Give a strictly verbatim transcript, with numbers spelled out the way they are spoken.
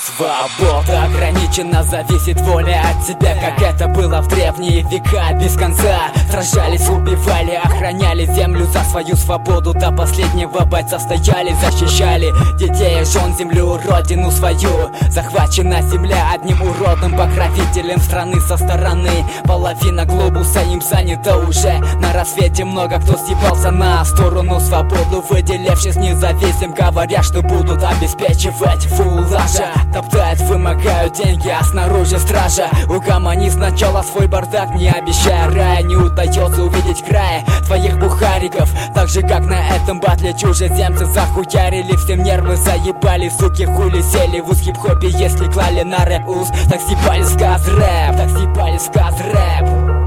Свобода ограничена, зависит воля от тебя, как это было в древние века. Без конца сражались, убивали, охраняли землю за свою свободу. До последнего бойца стояли, защищали детей, жен, землю, родину свою. Захвачена земля одним уродным покровителем страны со стороны. Половина глобуса им занята уже. На рассвете много кто съебался на сторону свободу, выделившись независим, говоря, что будут обеспечивать фулажа. Топтают, вымогают деньги, а снаружи стража. Угомони сначала свой бардак, не обещая рая. Не удается увидеть края твоих бухариков. Так же как на этом батле чужеземцы захуярили, всем нервы заебали, суки хули сели в уз хип-хопе. Если клали на рэп уз, так съебали сказ рэп, так съебали сказ рэп.